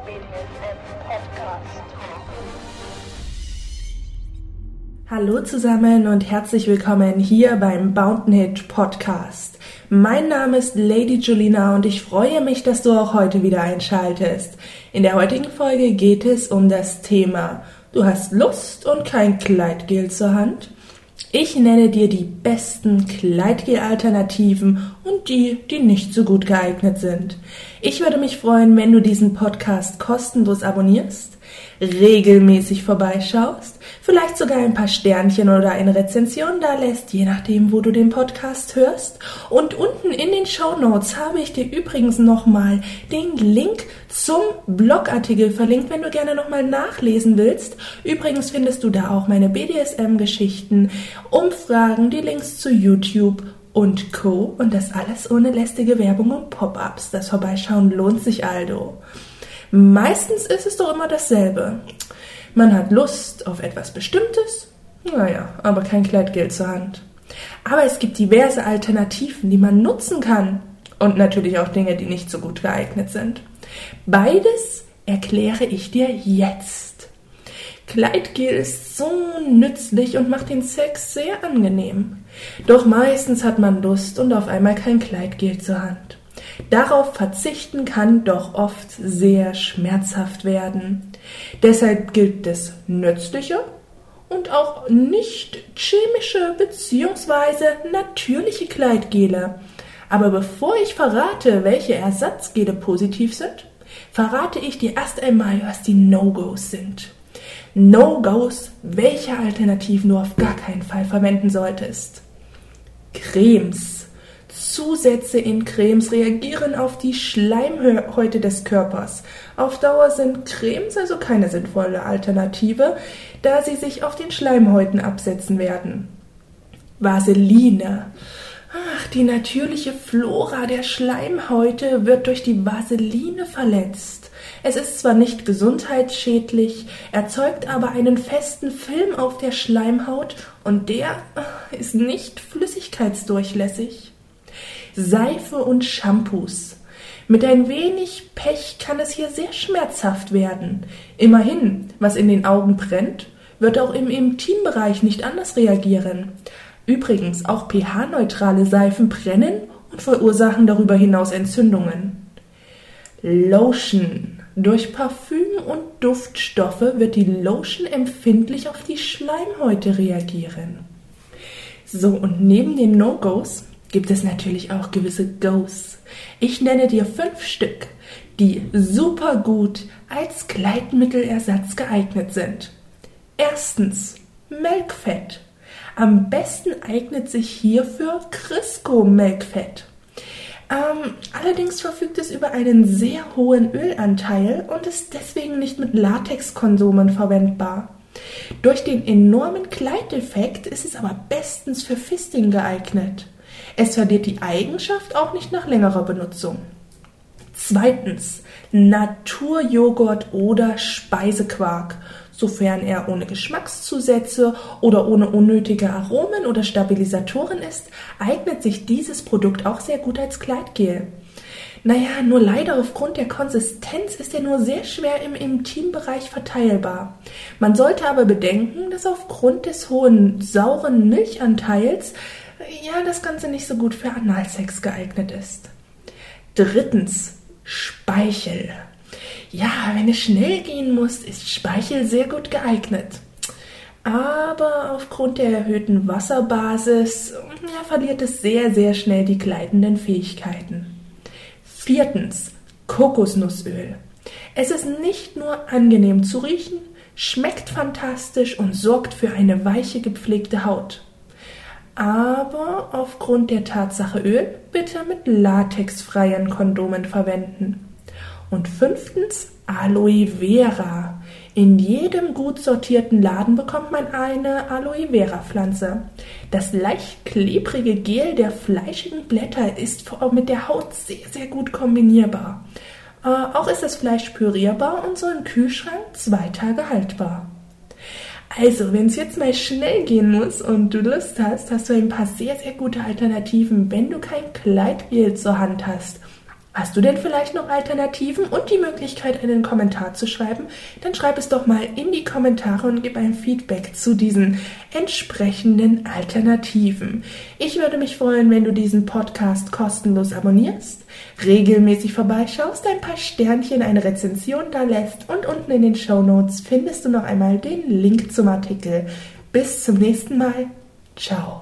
BDSM Podcast. Hallo zusammen und herzlich willkommen hier beim Bound&Hit Podcast. Mein Name ist Lady Julina und ich freue mich, dass du auch heute wieder einschaltest. In der heutigen Folge geht es um das Thema: Du hast Lust und kein Kleidgel zur Hand? Ich nenne dir die besten Kleidgel-Alternativen und die nicht so gut geeignet sind. Ich würde mich freuen, wenn du diesen Podcast kostenlos abonnierst, regelmäßig vorbeischaust, vielleicht sogar ein paar Sternchen oder eine Rezension da lässt, je nachdem, wo du den Podcast hörst. Und unten in den Shownotes habe ich dir übrigens nochmal den Link zum Blogartikel verlinkt, wenn du gerne nochmal nachlesen willst. Übrigens findest du da auch meine BDSM-Geschichten, Umfragen, die Links zu YouTube und Co. Und das alles ohne lästige Werbung und Pop-ups. Das Vorbeischauen lohnt sich also. Meistens ist es doch immer dasselbe. Man hat Lust auf etwas Bestimmtes, aber kein Kleidgel zur Hand. Aber es gibt diverse Alternativen, die man nutzen kann. Und natürlich auch Dinge, die nicht so gut geeignet sind. Beides erkläre ich dir jetzt. Kleidgel ist so nützlich und macht den Sex sehr angenehm. Doch meistens hat man Lust und auf einmal kein Kleidgel zur Hand. Darauf verzichten kann doch oft sehr schmerzhaft werden. Deshalb gilt es nützliche und auch nicht chemische bzw. natürliche Kleidgele. Aber bevor ich verrate, welche Ersatzgele positiv sind, verrate ich dir erst einmal, was die No-Gos sind. No-Gos, welche Alternativen du auf gar keinen Fall verwenden solltest. Cremes. Zusätze in Cremes reagieren auf die Schleimhäute des Körpers. Auf Dauer sind Cremes also keine sinnvolle Alternative, da sie sich auf den Schleimhäuten absetzen werden. Vaseline. Die natürliche Flora der Schleimhäute wird durch die Vaseline verletzt. Es ist zwar nicht gesundheitsschädlich, erzeugt aber einen festen Film auf der Schleimhaut und der ist nicht flüssigkeitsdurchlässig. Seife und Shampoos. Mit ein wenig Pech kann es hier sehr schmerzhaft werden. Immerhin, was in den Augen brennt, wird auch im Intimbereich nicht anders reagieren. Übrigens, auch pH-neutrale Seifen brennen und verursachen darüber hinaus Entzündungen. Lotion. Durch Parfüm und Duftstoffe wird die Lotion empfindlich auf die Schleimhäute reagieren. So, und neben den No-Gos gibt es natürlich auch gewisse Goes. Ich nenne dir 5 Stück, die super gut als Gleitmittelersatz geeignet sind. Erstens, Melkfett. Am besten eignet sich hierfür Crisco-Melkfett. Allerdings verfügt es über einen sehr hohen Ölanteil und ist deswegen nicht mit Latexkondomen verwendbar. Durch den enormen Gleiteffekt ist es aber bestens für Fisting geeignet. Es verliert die Eigenschaft auch nicht nach längerer Benutzung. Zweitens, Naturjoghurt oder Speisequark. Sofern er ohne Geschmackszusätze oder ohne unnötige Aromen oder Stabilisatoren ist, eignet sich dieses Produkt auch sehr gut als Kleidgel. Nur leider aufgrund der Konsistenz ist er nur sehr schwer im Intimbereich verteilbar. Man sollte aber bedenken, dass aufgrund des hohen sauren Milchanteils das Ganze nicht so gut für Analsex geeignet ist. Drittens, Speichel. Wenn es schnell gehen muss, ist Speichel sehr gut geeignet. Aber aufgrund der erhöhten Wasserbasis verliert es sehr, sehr schnell die gleitenden Fähigkeiten. Viertens, Kokosnussöl. Es ist nicht nur angenehm zu riechen, schmeckt fantastisch und sorgt für eine weiche, gepflegte Haut. Aber aufgrund der Tatsache Öl bitte mit latexfreien Kondomen verwenden. Und fünftens, Aloe Vera. In jedem gut sortierten Laden bekommt man eine Aloe Vera Pflanze. Das leicht klebrige Gel der fleischigen Blätter ist mit der Haut sehr, sehr gut kombinierbar. Auch ist das Fleisch pürierbar und so im Kühlschrank 2 Tage haltbar. Also, wenn es jetzt mal schnell gehen muss und du Lust hast, hast du ein paar sehr, sehr gute Alternativen, wenn du kein Kleidgel zur Hand hast. Hast du denn vielleicht noch Alternativen und die Möglichkeit, einen Kommentar zu schreiben? Dann schreib es doch mal in die Kommentare und gib ein Feedback zu diesen entsprechenden Alternativen. Ich würde mich freuen, wenn du diesen Podcast kostenlos abonnierst, regelmäßig vorbeischaust, ein paar Sternchen, eine Rezension da lässt und unten in den Shownotes findest du noch einmal den Link zum Artikel. Bis zum nächsten Mal. Ciao.